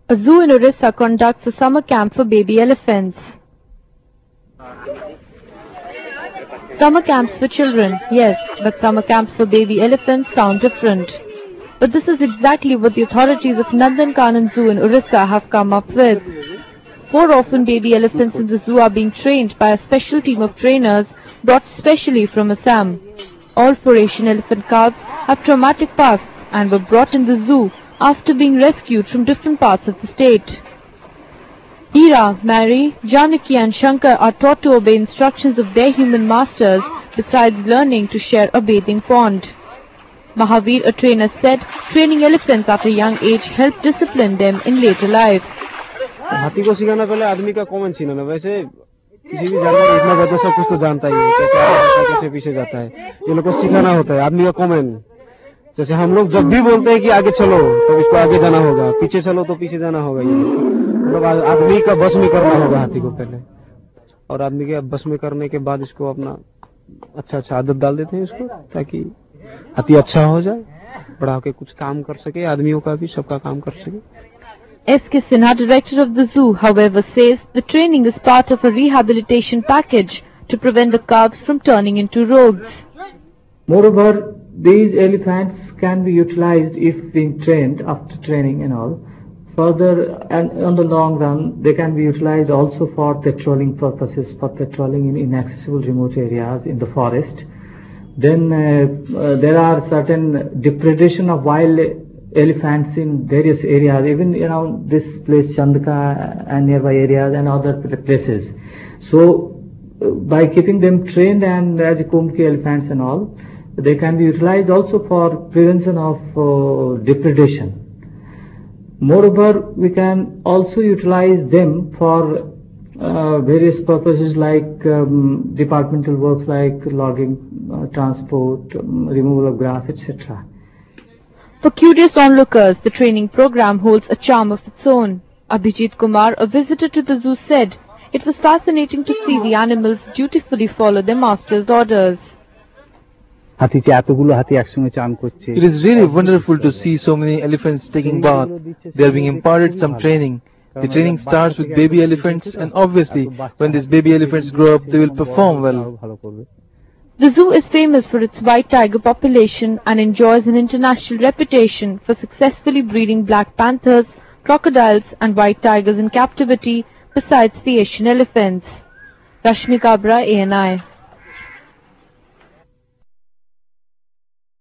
A zoo in Orissa conducts a summer camp for baby elephants. Summer camps for children, yes, but summer camps for baby elephants sound different. But this is exactly what the authorities of Nandankanan Zoo in Orissa have come up with. 4 orphan baby elephants in the zoo are being trained by a special team of trainers brought specially from Assam. All 4 Asian elephant calves have traumatic pasts and were brought in the zoo after being rescued from different parts of the state. Hira, Mary, Janaki and Shankar are taught to obey instructions of their human masters besides learning to share a bathing pond. Mahavir, a trainer, said training elephants at a young age helped discipline them in later life. हाथी को सिखाना पहले आदमी का common scene है ना, वैसे किसी भी जानवर इतना ज्यादा सब कुछ तो जानता ही है, कैसे आगे जाता है, कैसे पीछे जाता है, ये लोग को सिखाना होता है आदमी का कॉमन। जैसे हम लोग जब भी बोलते हैं कि आगे चलो तो इसको आगे जाना होगा, पीछे चलो तो पीछे जाना होगा, ये मतलब आदमी का बस में करना होगा हाथी को पहले, और आदमी के बस में करने के बाद इसको अपना अच्छा आदत डाल देते हैं इसको, ताकि हाथी अच्छा हो जाए, बड़ा होकर कुछ काम कर सके, आदमियों का भी सबका काम कर सके। S.K. Sinha, director of the zoo, however, says the training is part of a rehabilitation package to prevent the calves from turning into rogues. Moreover, these elephants can be utilized if being trained after training and all. Further, and on the long run, they can be utilized also for patrolling purposes, for patrolling in inaccessible remote areas in the forest. Then there are certain depredation of wild elephants in various areas, even around this place Chandaka and nearby areas and other places. So by keeping them trained and as Kumki elephants and all, they can be utilized also for prevention of depredation. Moreover, we can also utilize them for various purposes like departmental works like logging, transport, removal of grass, etc. For curious onlookers, the training program holds a charm of its own. Abhijit Kumar, a visitor to the zoo, said it was fascinating to see the animals dutifully follow their master's orders. It is really wonderful to see so many elephants taking bath. They are being imparted some training. The training starts with baby elephants, and obviously when these baby elephants grow up, they will perform well. The zoo is famous for its white tiger population and enjoys an international reputation for successfully breeding black panthers, crocodiles and white tigers in captivity besides the Asian elephants. Rashmi Kabra, ANI.